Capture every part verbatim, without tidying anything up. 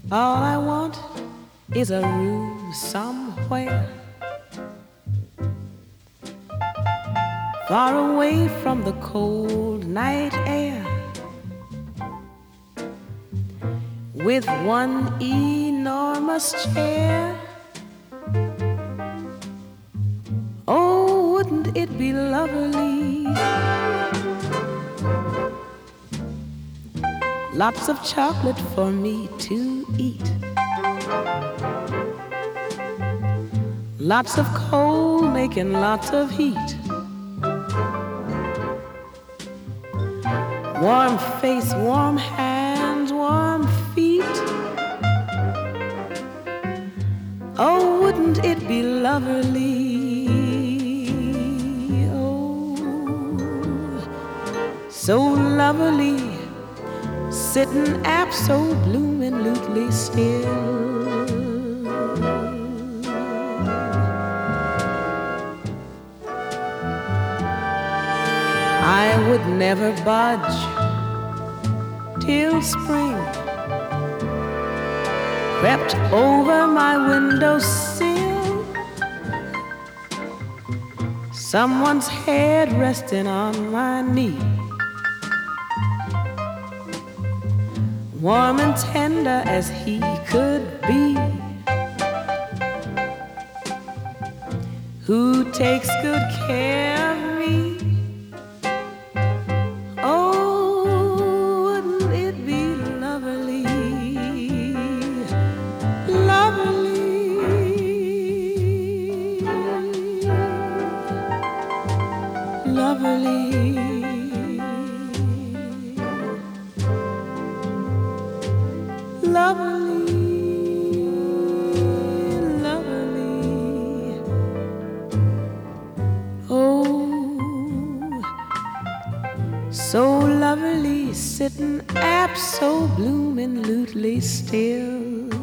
All I want is a room somewhere far away from the cold night air, with one enormous chair. Oh, wouldn't it be lovely? Lots of chocolate for me to eat, lots of coal making lots of heat, warm face, warm hands, warm feet. Oh, wouldn't it be lovely? Oh, so lovely, sitting abso-bloomin' still. I would never budge till spring crept over my windowsill, someone's head resting on my knee, warm and tender as he could be, who takes good care of me. Lovely, lovely, lovely. Oh, so lovely, sitting abso-bloomin' still.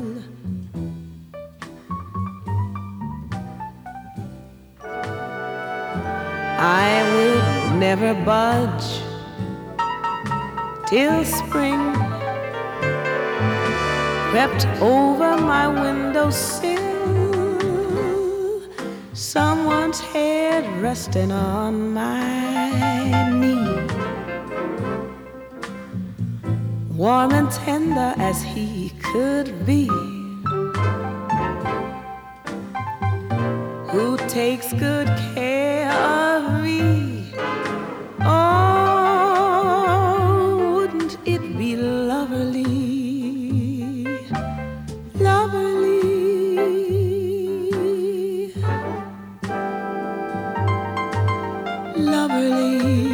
I would never budge till spring crept over my windowsill, someone's head resting on my knee, warm and tender as he could be, who takes good care of me. Oh, wouldn't it be lovely, lovely, lovely.